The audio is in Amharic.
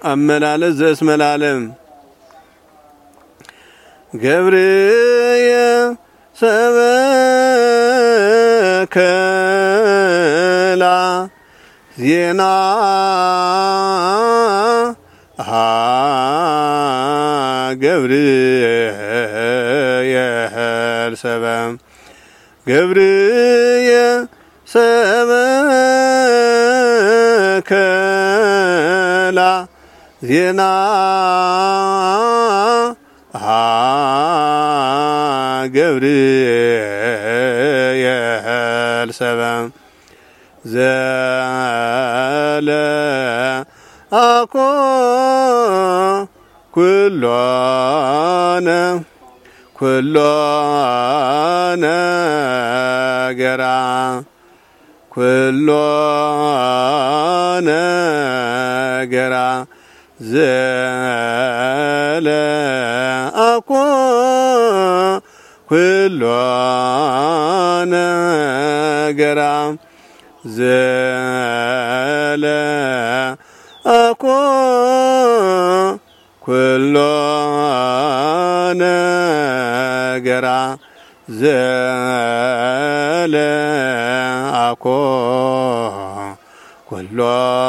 አመላለስ ዘእስመላለም ገብርየ ሰበከላ ዜና ገብርየ ሰበም ገብርየ ሰበከላ ዜና ገብርየ ሰበም ዘለ አኮ ኩሎነ ገራ ኩሎነ ገራ ዘለ አኮ ኩሎነ ገራ ዘለ አኮ ኩሎነ ገራ ዘለ አኮ ኩሎ